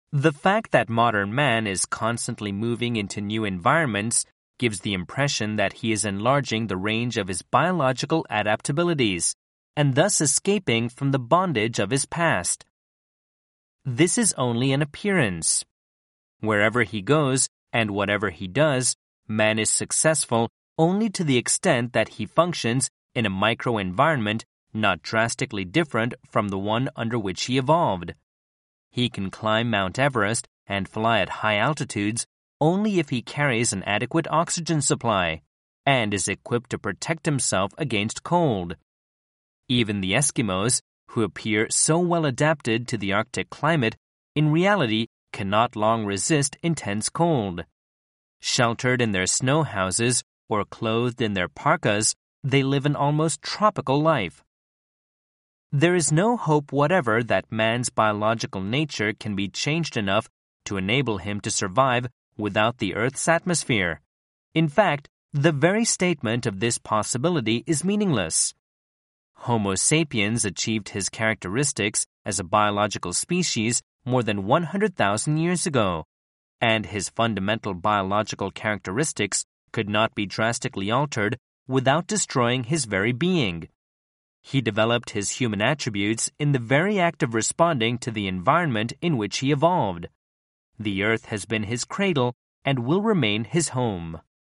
The fact that modern man is constantly moving into new environments gives the impression that he is enlarging the range of his biological adaptabilities, and thus escaping from the bondage of his past. This is only an appearance. Wherever he goes and whatever he does, man is successful only to the extent that he functions in a microenvironment not drastically different from the one under which he evolved. He can climb Mount Everest and fly at high altitudes only if he carries an adequate oxygen supply and is equipped to protect himself against cold. Even the Eskimos, who appear so well adapted to the Arctic climate, in reality cannot long resist intense cold. Sheltered in their snow houses or clothed in their parkas, they live an almost tropical life. There is no hope whatever that man's biological nature can be changed enough to enable him to survive without the Earth's atmosphere. In fact, the very statement of this possibility is meaningless. Homo sapiens achieved his characteristics as a biological species more than 100,000 years ago, and his fundamental biological characteristics could not be drastically altered without destroying his very being. He developed his human attributes in the very act of responding to the environment in which he evolved. The Earth has been his cradle and will remain his home.